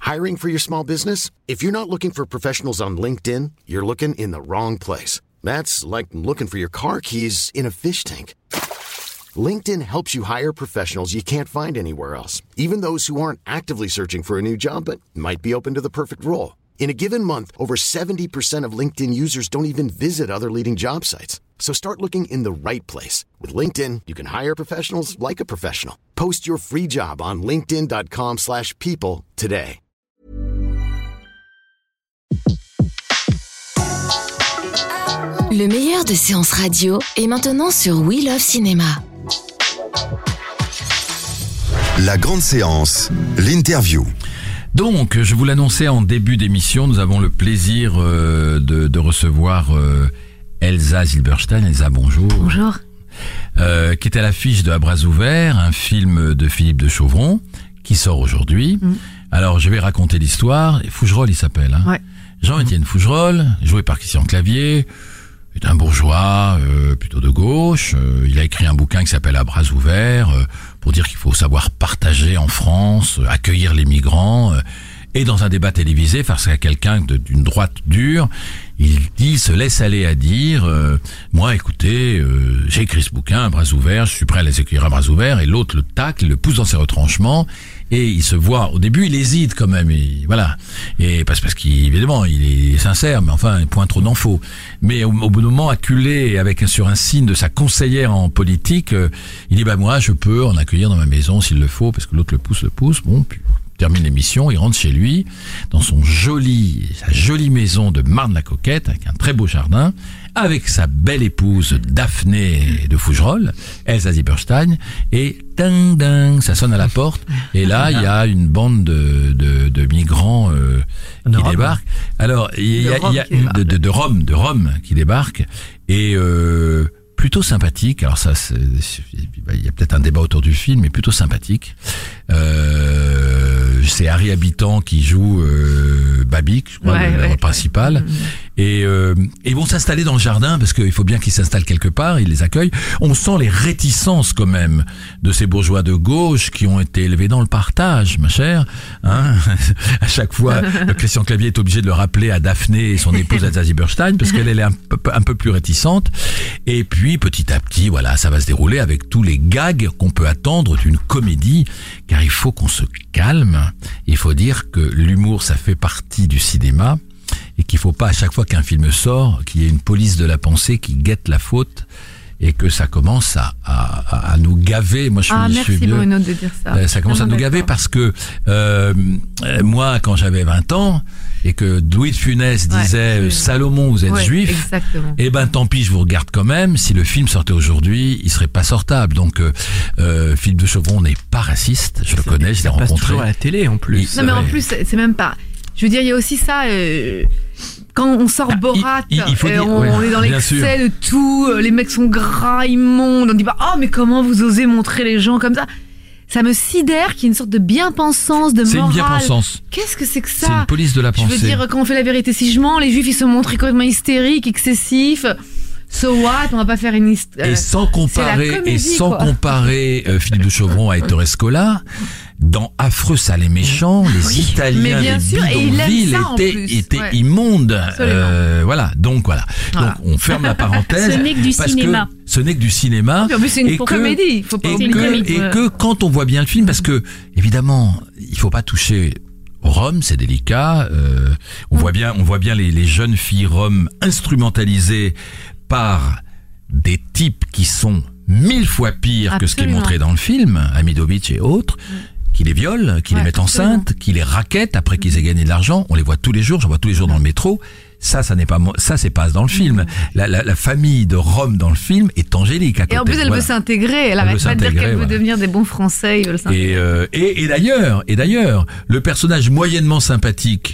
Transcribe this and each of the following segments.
Hiring for your small business? If you're not looking for professionals on LinkedIn, you're looking in the wrong place. That's like looking for your car keys in a fish tank. LinkedIn helps you hire professionals you can't find anywhere else, even those who aren't actively searching for a new job but might be open to the perfect role. In a given month, over 70% of LinkedIn users don't even visit other leading job sites. So start looking in the right place. With LinkedIn, you can hire professionals like a professional. Post your free job on linkedin.com/people today. Le meilleur de séances radio est maintenant sur We Love Cinéma. La grande séance, l'interview. Donc, je vous l'annonçais en début d'émission, nous avons le plaisir de recevoir Elsa Zilberstein. Elsa, bonjour. Bonjour. Qui est à l'affiche de À bras ouverts, un film de Philippe de Chauvron, qui sort aujourd'hui. Alors, je vais raconter l'histoire. Fougerolles, il s'appelle. Hein. Ouais. Jean-Étienne Fougerolles, joué par Christian Clavier, est un bourgeois plutôt de gauche. Il a écrit un bouquin qui s'appelle À bras ouverts, pour dire qu'il faut savoir partager en France, accueillir les migrants. Et dans un débat télévisé, face à quelqu'un d'une droite dure, il se laisse aller à dire moi, écoutez, j'ai écrit ce bouquin à bras ouverts, je suis prêt à les accueillir à bras ouverts. Et l'autre le tacle, le pousse dans ses retranchements. Et il se voit, au début, il hésite quand même, voilà. Et parce qu'évidemment, il est sincère, mais enfin, point trop d'en faut. Mais au bout d'un moment, acculé sur un signe de sa conseillère en politique, il dit, moi, je peux en accueillir dans ma maison s'il le faut, parce que l'autre le pousse. Bon, puis, termine l'émission, il rentre chez lui, dans sa jolie maison de Marne-la-Coquette, avec un très beau jardin, avec sa belle épouse Daphné de Fougerolles, Elsa Zilberstein, et ding ding, ça sonne à la porte, et là, il y a une bande de migrants qui débarquent. Alors, il y a de Rome qui débarquent, et plutôt sympathique. Alors ça, il y a peut-être un débat autour du film, mais plutôt sympathique. C'est Harry Habitant qui joue Babic, je crois, le principal. Et ils vont s'installer dans le jardin parce qu'il faut bien qu'ils s'installent quelque part. Ils les accueillent. On sent les réticences quand même de ces bourgeois de gauche qui ont été élevés dans le partage, ma chère. Hein, à chaque fois, Christian Clavier est obligé de le rappeler à Daphné et son épouse Elsa Zilberstein parce qu'elle est un peu plus réticente. Et puis petit à petit, voilà, ça va se dérouler avec tous les gags qu'on peut attendre d'une comédie, car il faut qu'on se calme. Il faut dire que l'humour, ça fait partie du cinéma et qu'il faut pas à chaque fois qu'un film sort, qu'il y ait une police de la pensée qui guette la faute et que ça commence à nous gaver. Moi, merci Bruno de dire ça. Ça commence à nous gaver parce que moi, quand j'avais 20 ans et que Louis de Funès disait Salomon, vous êtes juif, exactement. Eh ben tant pis, je vous regarde quand même. Si le film sortait aujourd'hui, il serait pas sortable. Donc Philippe de Chauvron n'est pas raciste, je le connais, je l'ai rencontré. Il passe toujours à la télé en plus. Non mais en plus, c'est même pas. Je veux dire, il y a aussi ça. Quand on sort Borat, on est dans l'excès de tout, les mecs sont gras, immondes, on dit mais comment vous osez montrer les gens comme ça? Ça me sidère qu'il y ait une sorte de bien-pensance, de morale. C'est une bien-pensance. Qu'est-ce que c'est que ça? C'est une police de la pensée. Je veux dire, quand on fait la vérité si je mens, les juifs ils se montrent complètement hystériques, excessifs. So what? On va pas faire une histoire. Et sans comparer, Philippe de Chauvron à Ettore Scola, dans Affreux, sale et méchant, les Italiens, les bidonvilles étaient immondes. Voilà. Donc, on ferme la parenthèse. Ce n'est que du cinéma. Ce n'est que du cinéma. En plus, c'est une comédie. Faut pas et que quand on voit bien le film, parce que, évidemment, il faut pas toucher aux Roms, c'est délicat. On voit bien les jeunes filles roms instrumentalisées par des types qui sont 1000 fois pires que ce qui est montré dans le film, Amidovic et autres, qui les violent, qui les mettent enceintes, qui les raquettent après qu'ils aient gagné de l'argent. On les voit tous les jours, j'en vois tous les jours dans le métro. Ça c'est pas dans le film. La famille de Rome dans le film est angélique à côté. Et en plus, elle veut s'intégrer. Elle arrête pas de dire qu'elle veut devenir des bons Français. Ils veulent s'intégrer. Et d'ailleurs, le personnage moyennement sympathique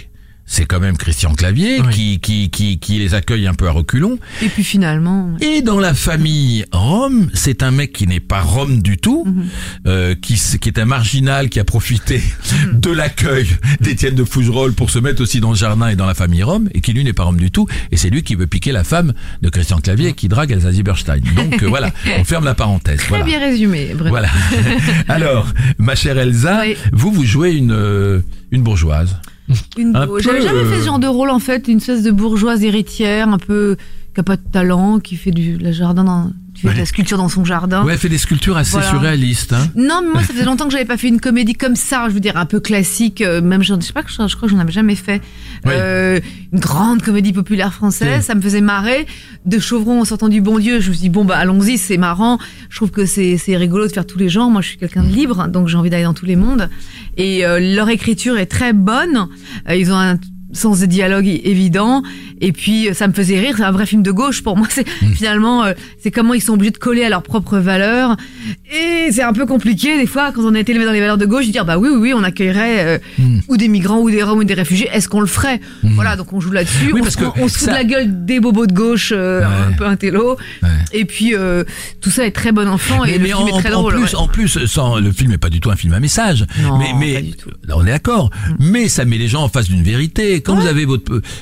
c'est quand même Christian Clavier qui les accueille un peu à reculons. Et puis finalement... Et dans la famille Rome, c'est un mec qui n'est pas Rome du tout, qui est un marginal qui a profité de l'accueil d'Étienne de Fougerolles pour se mettre aussi dans le jardin et dans la famille Rome, et qui lui n'est pas Rome du tout, et c'est lui qui veut piquer la femme de Christian Clavier qui drague Elsa Zieberstein. Donc voilà, on ferme la parenthèse. Très bien résumé, vraiment. Voilà. Alors, ma chère Elsa, vous jouez une bourgeoise. J'avais jamais fait ce genre de rôle en fait, une espèce de bourgeoise héritière, un peu qui a pas de talent, qui fait de la sculpture dans son jardin. Ouais, elle fait des sculptures assez surréalistes. Hein. Non, mais moi ça faisait longtemps que j'avais pas fait une comédie comme ça, je veux dire un peu classique, même je crois que j'en avais jamais fait. Une grande comédie populaire française, ça me faisait marrer. De Chauvron en sortant du bon Dieu, je me suis dit bon bah allons-y, c'est marrant. Je trouve que c'est rigolo de faire tous les genres. Moi je suis quelqu'un de libre, donc j'ai envie d'aller dans tous les mondes. Et leur écriture est très bonne. Ils ont un sens de dialogue évident, et puis ça me faisait rire. C'est un vrai film de gauche pour moi. C'est finalement c'est comment ils sont obligés de coller à leurs propres valeurs, et c'est un peu compliqué des fois quand on a été élevé dans les valeurs de gauche de dire bah oui on accueillerait ou des migrants ou des Roms ou des réfugiés, est-ce qu'on le ferait? Voilà, donc on joue là-dessus, on se fout de la gueule des bobos de gauche un peu intello, et puis tout ça est très bon enfant, et le film est très drôle. En plus, le film n'est pas du tout un film à message, mais là on est d'accord, mais ça met les gens en face d'une vérité. Quand vous avez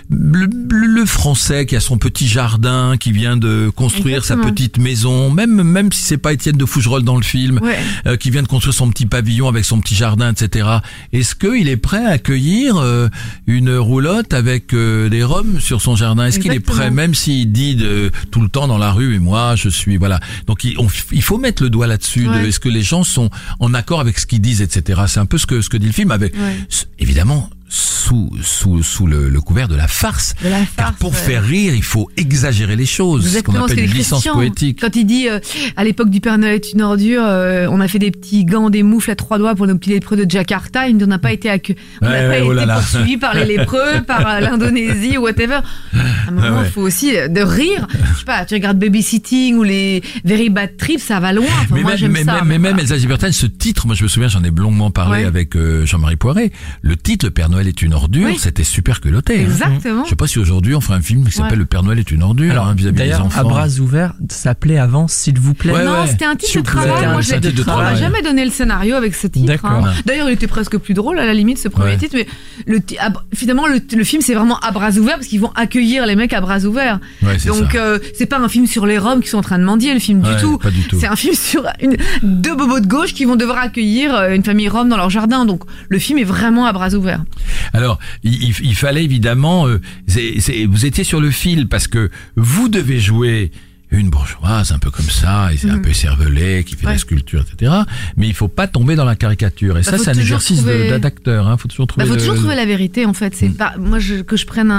le Français qui a son petit jardin, qui vient de construire sa petite maison, même si c'est pas Étienne de Fougerolles dans le film, qui vient de construire son petit pavillon avec son petit jardin, etc. Est-ce qu'il est prêt à accueillir une roulotte avec des Roms sur son jardin? Est-ce qu'il est prêt, même s'il dit tout le temps dans la rue, et moi je suis voilà. Donc il faut mettre le doigt là-dessus. Est-ce que les gens sont en accord avec ce qu'ils disent, etc. C'est un peu ce que dit le film, avec évidemment sous le couvert de la farce. Car pour faire rire, il faut exagérer les choses. Exactement, ce qu'on appelle une licence poétique. Quand il dit, à l'époque du Père Noël est une ordure, on a fait des petits gants, des moufles à 3 doigts pour nos petits lépreux de Jakarta, on n'a pas été poursuivis par les lépreux, par l'Indonésie ou whatever. À un moment, il faut aussi de rire. Je sais pas, tu regardes Babysitting ou les Very Bad Trips, ça va loin. Enfin, moi, j'aime ça. Mais même Elsa Zieberstein, ce titre, moi je me souviens, j'en ai longuement parlé avec Jean-Marie Poiret. Le titre, Le Père Noël est une ordure, c'était super culotté. Exactement. Je sais pas si aujourd'hui on ferait un film qui s'appelle Le Père Noël est une ordure. Alors, vis-à-vis des enfants. À bras ouverts, ça s'appelait avant S'il vous plaît. Non, c'était un titre de travail. Moi, on m'a jamais donné le scénario avec ce titre. D'ailleurs, il était presque plus drôle à la limite, ce premier titre. Mais finalement, le film, c'est vraiment à bras ouverts parce qu'ils vont accueillir les mecs à bras ouverts. Donc, c'est pas un film sur les Roms qui sont en train de mendier, le film du tout. Pas du tout. C'est un film sur deux bobos de gauche qui vont devoir accueillir une famille Rom dans leur jardin. Donc, le film est vraiment à bras ouverts. Alors, il fallait évidemment, vous étiez sur le fil parce que vous devez jouer une bourgeoise un peu comme ça, et c'est un peu cervelée, qui fait de la sculpture, etc. Mais il faut pas tomber dans la caricature. Et ça, c'est un exercice d'acteur. Hein. Faut toujours trouver. Faut toujours trouver la vérité, en fait. C'est pas moi que je prenne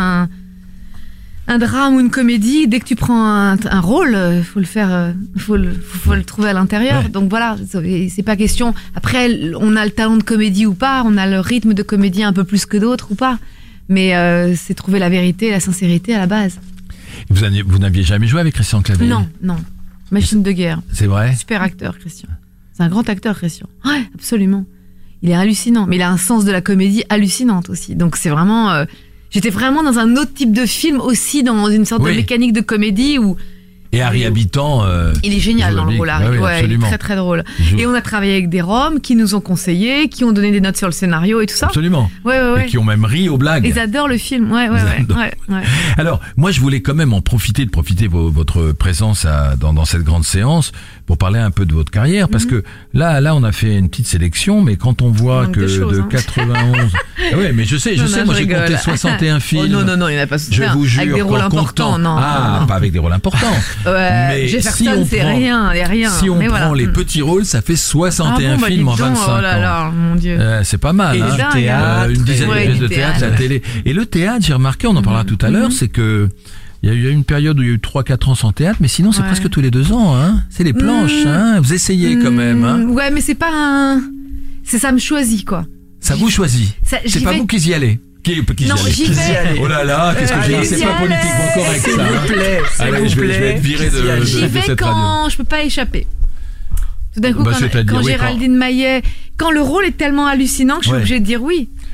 un drame ou une comédie. Dès que tu prends un rôle, faut le faire, faut le trouver à l'intérieur. Donc voilà, c'est pas question. Après, on a le talent de comédie ou pas, on a le rythme de comédie un peu plus que d'autres ou pas. Mais c'est trouver la vérité, la sincérité à la base. Vous n'aviez jamais joué avec Christian Clavier? Non. Machine de guerre. C'est vrai? Super acteur, Christian. C'est un grand acteur, Christian. Ouais, absolument. Il est hallucinant, mais il a un sens de la comédie hallucinante aussi. Donc c'est vraiment... j'étais vraiment dans un autre type de film aussi, dans une sorte de mécanique de comédie où... Et Harry Habitant... il est génial dans le rôle, Harry. Il est très très drôle. Et on a travaillé avec des Roms qui nous ont conseillé, qui ont donné des notes sur le scénario et tout ça. Absolument. Et qui ont même ri aux blagues. Ils adorent le film. Ouais. Alors, moi je voulais quand même en profiter votre présence dans cette grande séance pour parler un peu de votre carrière, parce que là on a fait une petite sélection, mais quand on voit que de 91... mais je sais, moi j'ai compté 61 films. Non, il n'y en a pas 61. Je vous jure, avec des rôles importants, non. Pas avec des rôles importants. Mais Jefferson, c'est rien. Si on prend les petits rôles, ça fait 61 films en 25 ans. Oh là là, mon Dieu. C'est pas mal. Une dizaine de pièces de théâtre, la télé. Et le théâtre, j'ai remarqué, on en parlera tout à l'heure, c'est que il y a eu une période où il y a eu 3-4 ans sans théâtre, mais sinon c'est presque tous les 2 ans. Hein. C'est les planches. Vous essayez quand même. Hein. Ouais, mais c'est pas ça me choisit, quoi. Ça vous choisit. C'est pas vous qui y allez. Non, j'y vais. Oh là là, qu'est-ce que j'ai dit? C'est pas politiquement correct, ça. S'il vous plaît. Allez, je vais être viré de cette radio. J'y vais quand je peux pas échapper. Tout d'un coup, quand Géraldine Maillet, quand le rôle est tellement hallucinant que je suis obligée de dire oui.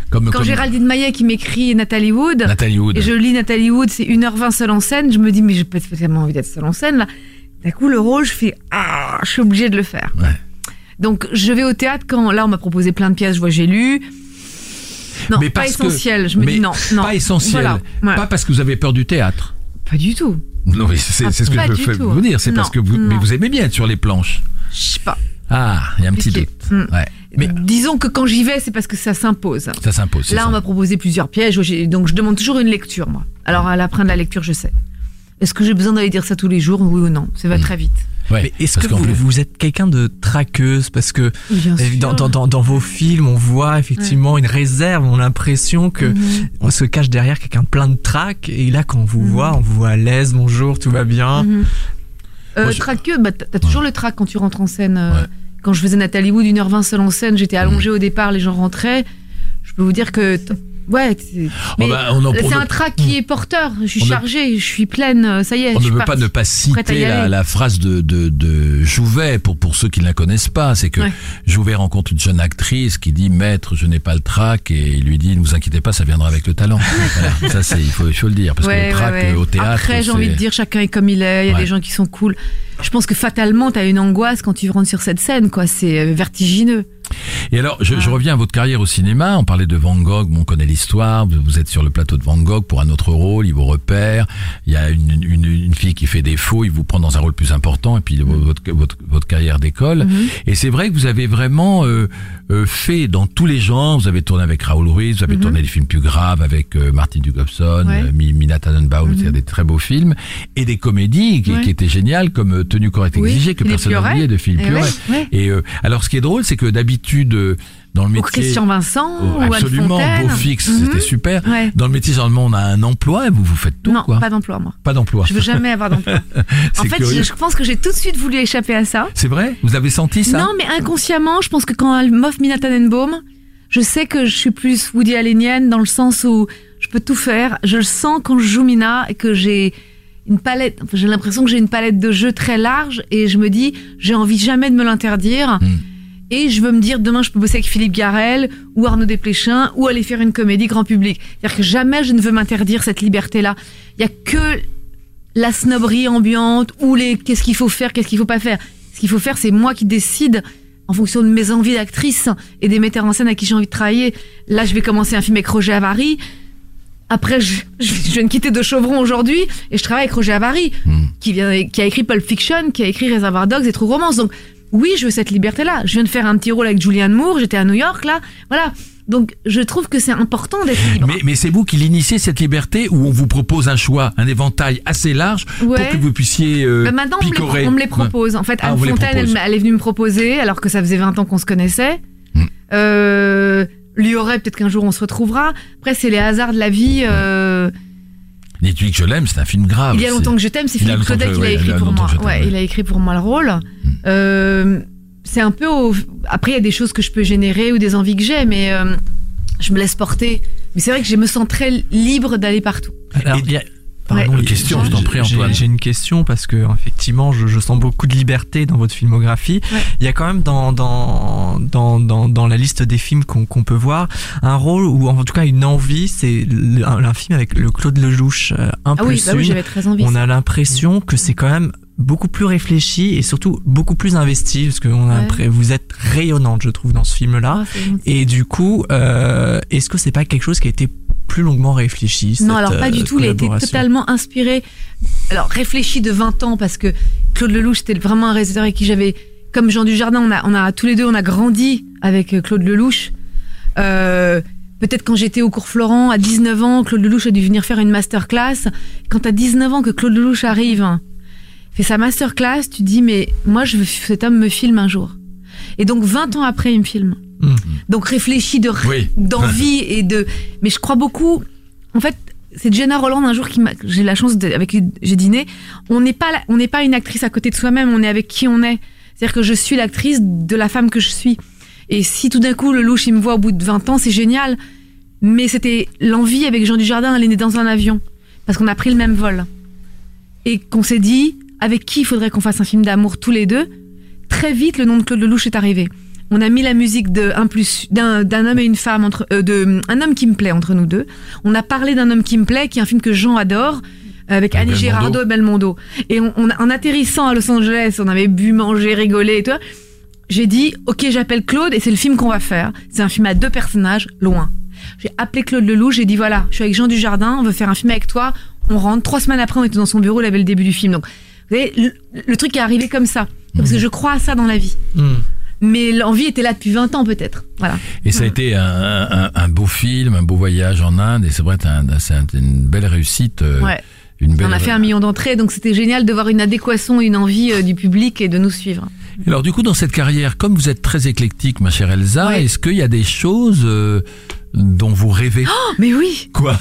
Quand Géraldine Maillet qui m'écrit Nathalie Wood, et je lis Nathalie Wood, c'est 1h20 seule en scène, je me dis mais j'ai pas tellement envie d'être seule en scène là. D'un coup le rôle, je fais je suis obligée de le faire. Ouais. Donc je vais au théâtre quand là on m'a proposé plein de pièces, j'ai lu. Non, mais pas essentiel. Je me dis non. Pas essentiel. Voilà. Ouais. Pas parce que vous avez peur du théâtre. Pas du tout. Non, mais c'est ce que je veux vous dire. C'est parce que vous aimez bien être sur les planches. Je sais pas. Ah, il y a un petit doute. Ouais. Mais disons que quand j'y vais, c'est parce que ça s'impose. Ça s'impose. Là, on m'a proposé plusieurs pièges, donc je demande toujours une lecture, moi. Alors à la fin de la lecture, je sais. Est-ce que j'ai besoin d'aller dire ça tous les jours, oui ou non? Ça va très vite. Ouais, mais est-ce que vous êtes quelqu'un de traqueuse? Parce que dans vos films, on voit effectivement une réserve, on a l'impression que on se cache derrière quelqu'un plein de trac. Et là, quand on vous voit à l'aise, bonjour, tout va bien. Traqueuse, t'as toujours le trac quand tu rentres en scène. Quand je faisais Nathalie Wood 1h20 seule en scène, j'étais allongée au départ, les gens rentraient. Je peux vous dire que c'est un trac qui est porteur. Je suis chargée, je suis pleine, ça y est. On ne peut pas citer la phrase de Jouvet pour ceux qui ne la connaissent pas. C'est que Jouvet rencontre une jeune actrice qui dit maître, je n'ai pas le trac, et il lui dit ne vous inquiétez pas, ça viendra avec le talent. Voilà. Ça il faut le dire parce que le trac au théâtre. Après j'ai envie de dire chacun est comme il est. Il y a des gens qui sont cool. Je pense que fatalement t'as une angoisse quand tu rentres sur cette scène, quoi. C'est vertigineux. Et alors, je reviens à votre carrière au cinéma. On parlait de Van Gogh, on connaît l'histoire. Vous êtes sur le plateau de Van Gogh pour un autre rôle, il vous repère. Il y a une fille qui fait défaut, il vous prend dans un rôle plus important, et puis votre carrière décolle. Et c'est vrai que vous avez vraiment fait dans tous les genres. Vous avez tourné avec Raoul Ruiz, vous avez tourné des films plus graves avec Martin Dugobson, Mina Tannenbaum, c'est des très beaux films, et des comédies qui étaient géniales, comme Tenue correcte exigée, que personne n'a oublié, de Philippe Puret. Et alors, ce qui est drôle, c'est que d'habitude, dans le métier, ou Christian Vincent, ou absolument, Beau Fixe, c'était super. Dans le métier, généralement, on a un emploi et vous faites tout. Non, quoi. Pas d'emploi, moi. Pas d'emploi. Je veux jamais avoir d'emploi. En fait, je pense que j'ai tout de suite voulu échapper à ça. C'est vrai? Vous avez senti ça? Non, mais inconsciemment, je pense que quand elle m'offre Mina Tannenbaum, je sais que je suis plus Woody Allenienne dans le sens où je peux tout faire. Je le sens quand je joue Mina et que j'ai une palette, j'ai l'impression que j'ai une palette de jeux très large et je me dis, j'ai envie jamais de me l'interdire. Et je veux me dire, demain, je peux bosser avec Philippe Garrel ou Arnaud Desplechin ou aller faire une comédie grand public. C'est-à-dire que jamais je ne veux m'interdire cette liberté-là. Il y a que la snobberie ambiante ou qu'est-ce qu'il faut faire, qu'est-ce qu'il faut pas faire. Ce qu'il faut faire, c'est moi qui décide en fonction de mes envies d'actrice et des metteurs en scène à qui j'ai envie de travailler. Là, je vais commencer un film avec Roger Avary. Après, je viens de quitter De Chauvron aujourd'hui et je travaille avec Roger Avary, qui a écrit Pulp Fiction, qui a écrit Reservoir Dogs et True Romance. Donc, oui, je veux cette liberté-là. Je viens de faire un petit rôle avec Julianne Moore, j'étais à New York, là. Voilà. Donc, je trouve que c'est important d'être libre. Mais c'est vous qui l'initiez, cette liberté, où on vous propose un choix, un éventail assez large, pour que vous puissiez maintenant, picorer. On me les propose. En fait, Anne Fontaine, elle est venue me proposer, alors que ça faisait 20 ans qu'on se connaissait. Lui aurait, peut-être qu'un jour on se retrouvera. Après, c'est les hasards de la vie. Et tu dis que je l'aime, c'est un film grave. Il y a longtemps que je t'aime, c'est Philippe Claudel qui l'a écrit pour moi. Il a écrit pour moi le rôle. C'est un peu après il y a des choses que je peux générer ou des envies que j'ai, mais je me laisse porter. Mais c'est vrai que je me sens très libre d'aller partout. Alors, Pardon, une question, je t'en prie, Antoine. J'ai une question parce que effectivement, je sens beaucoup de liberté dans votre filmographie. Il y a quand même dans la liste des films qu'on peut voir un rôle ou en tout cas une envie, c'est un film avec le Claude Lelouch, oui, j'avais très envie. On a l'impression que c'est quand même beaucoup plus réfléchi et surtout beaucoup plus investi parce que vous êtes rayonnante, je trouve, dans ce film-là. Et du coup, est-ce que c'est pas quelque chose qui a été plus longuement réfléchi? Non, alors pas du tout. Il a été totalement inspiré. Alors réfléchi de 20 ans parce que Claude Lelouch, c'était vraiment un réalisateur avec qui j'avais, comme Jean Dujardin, on a tous les deux, on a grandi avec Claude Lelouch. Peut-être quand j'étais au cours Florent à 19 ans, Claude Lelouch a dû venir faire une masterclass. Quand à 19 ans que Claude Lelouch arrive, fait sa masterclass, tu te dis mais moi je veux que cet homme me filme un jour. Et donc 20 ans après, il me filme. Donc réfléchi d'envie et de. Mais je crois beaucoup. En fait, c'est Jenna Roland un jour j'ai la chance avec qui j'ai dîné. On n'est pas une actrice à côté de soi-même. On est avec qui on est. C'est-à-dire que je suis l'actrice de la femme que je suis. Et si tout d'un coup Lelouch il me voit au bout de 20 ans, c'est génial. Mais c'était l'envie avec Jean Dujardin. Elle est née dans un avion parce qu'on a pris le même vol et qu'on s'est dit avec qui il faudrait qu'on fasse un film d'amour tous les deux. Très vite, le nom de Claude Lelouch est arrivé. On a mis la musique d'un homme et une femme un homme qui me plaît entre nous deux. On a parlé d'un homme qui me plaît, qui est un film que Jean adore, avec Annie Girardot et Belmondo. Et en atterrissant à Los Angeles, on avait bu, mangé, rigolé et tout. J'ai dit, ok, j'appelle Claude et c'est le film qu'on va faire. C'est un film à 2 personnages, loin. J'ai appelé Claude Lelouch, j'ai dit voilà, je suis avec Jean Dujardin, on veut faire un film avec toi. On rentre. 3 semaines après, on était dans son bureau, il avait le début du film. Donc, vous voyez, le truc est arrivé comme ça. Parce que je crois à ça dans la vie. Mais l'envie était là depuis 20 ans peut-être. Voilà. Et ça a été un beau film, un beau voyage en Inde. Et c'est vrai, c'est une belle réussite. Ouais. On a fait 1 million d'entrées, donc c'était génial de voir une adéquation, une envie du public et de nous suivre. Alors du coup, dans cette carrière, comme vous êtes très éclectique, ma chère Elsa, est-ce qu'il y a des choses dont vous rêvez? Oh, mais oui. Quoi?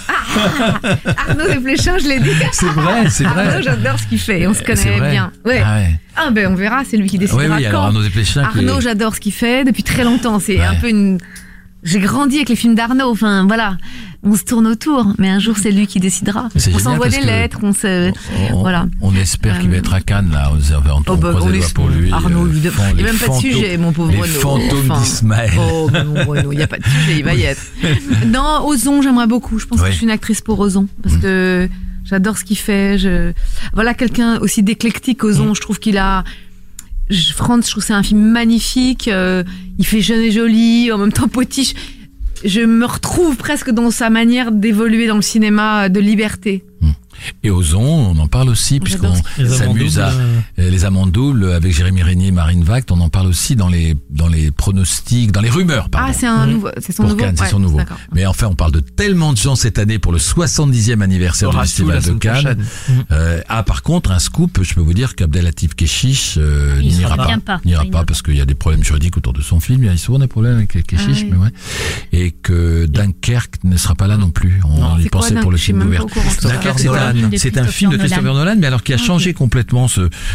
Arnaud Desplechin, je l'ai dit. C'est vrai. Arnaud, j'adore ce qu'il fait, on se connaît bien. Ouais. Ah ben on verra, c'est lui qui décidera oui, alors Arnaud Desplechin. Arnaud, j'adore ce qu'il fait depuis très longtemps. C'est un peu une... J'ai grandi avec les films d'Arnaud, enfin voilà, on se tourne autour, mais un jour c'est lui qui décidera. On s'envoie des lettres, voilà. On espère qu'il va être à Cannes là, on croise les doigts pour lui. Arnaud, il n'y a même pas de sujet, mon pauvre Renaud. Les fantômes d'Ismaël. Oh mon Renaud, il n'y a pas de sujet, il va y être. Non, Ozon, j'aimerais beaucoup. Je pense que je suis une actrice pour Ozon, parce que j'adore ce qu'il fait. Voilà quelqu'un aussi d'éclectique, Ozon. Je trouve qu'il a. Franz, je trouve que c'est un film magnifique. Il fait jeune et joli, en même temps potiche. Je me retrouve presque dans sa manière d'évoluer dans le cinéma de liberté. Et Ozon, on en parle aussi, puisqu'on s'amuse à les amants doubles avec Jérémy Régnier et Marine Vact. On en parle aussi dans les pronostics, dans les rumeurs, pardon. Ah, c'est son nouveau. Cannes, c'est son nouveau. Mais enfin, on parle de tellement de gens cette année pour le 70e anniversaire du Festival de Cannes. Par contre, un scoop, je peux vous dire qu'Abdelatif Kechiche n'ira pas parce qu'il y a des problèmes juridiques autour de son film. Il y a souvent des problèmes avec Kechiche, mais ouais. Et que Dunkerque ne sera pas là non plus. On y pensait pour le film d'ouverture. Dunkerque, c'est un film de Christopher Nolan, mais alors qui a changé complètement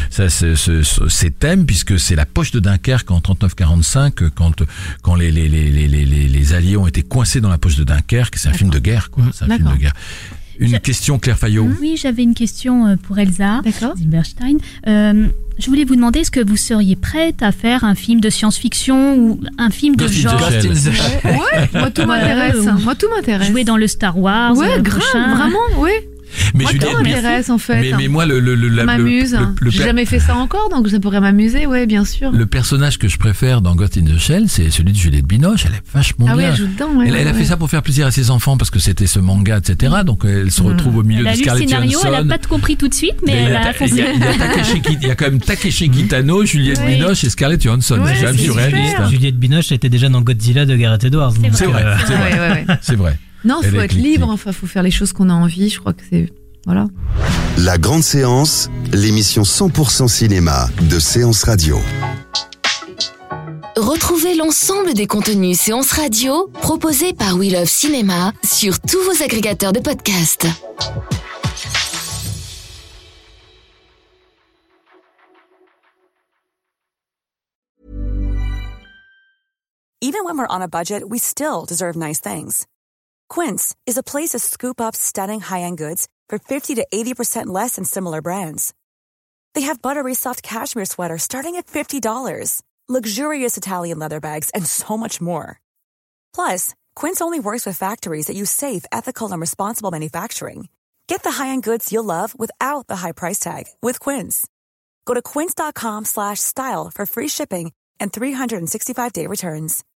ces thèmes, puisque c'est la poche de Dunkerque en 39-45, quand les Alliés ont été coincés dans la poche de Dunkerque. C'est un film de guerre, quoi. C'est un film de guerre. Une question, Claire Fayot. Oui, j'avais une question pour Elsa Zilberstein. Je voulais vous demander, est-ce que vous seriez prête à faire un film de science-fiction ou un film de genre? Ouais, moi tout m'intéresse. Jouer dans le Star Wars. Ouais, grave, vraiment, oui. Mais moi, ça m'intéresse en fait. Mais moi, ça m'amuse. J'ai jamais fait ça encore, donc ça pourrait m'amuser, ouais, bien sûr. Le personnage que je préfère dans Ghost in the Shell, c'est celui de Juliette Binoche. Elle est vachement bien. Ah oui, elle joue dedans. Elle a fait ça pour faire plaisir à ses enfants parce que c'était ce manga, etc. Donc elle se retrouve au milieu de Scarlett Johansson. Elle a lu le scénario, elle a pas compris tout de suite, mais elle a foncé. Il y a quand même Takeshi Kitano, Juliette Binoche et Scarlett Johansson. C'est quand même surréaliste. Juliette Binoche était déjà dans Godzilla de Gareth Edwards. C'est vrai. Non, il faut être libre. Enfin, faut faire les choses qu'on a envie. Je crois que c'est voilà. La grande séance, l'émission 100% cinéma de Séance Radio. Retrouvez l'ensemble des contenus Séance Radio proposés par We Love Cinéma sur tous vos agrégateurs de podcasts. Even when we're on a budget, we still deserve nice things. Quince is a place to scoop up stunning high-end goods for 50 to 80% less than similar brands. They have buttery soft cashmere sweaters starting at $50, luxurious Italian leather bags, and so much more. Plus, Quince only works with factories that use safe, ethical, and responsible manufacturing. Get the high-end goods you'll love without the high price tag with Quince. Go to quince.com/style for free shipping and 365-day returns.